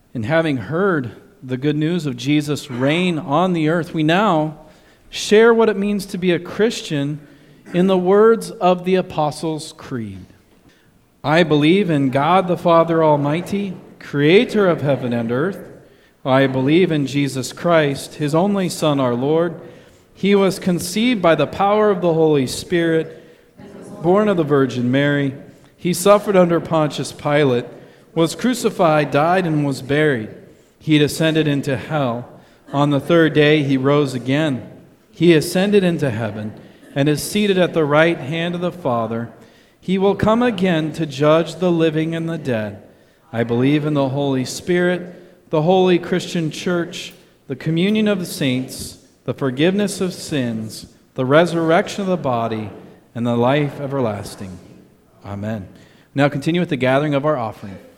And having heard the good news of Jesus' reign on the earth, we now share what it means to be a Christian in the words of the Apostles' Creed. I believe in God the Father Almighty, creator of heaven and earth. I believe in Jesus Christ, his only Son, our Lord. He was conceived by the power of the Holy Spirit, born of the Virgin Mary. He suffered under Pontius Pilate, was crucified, died, and was buried. He descended into hell. On the third day he rose again. He ascended into heaven and is seated at the right hand of the Father. He will come again to judge the living and the dead. I believe in the Holy Spirit, the holy Christian church, the communion of the saints, the forgiveness of sins, the resurrection of the body, and the life everlasting. Amen. Now continue with the gathering of our offering.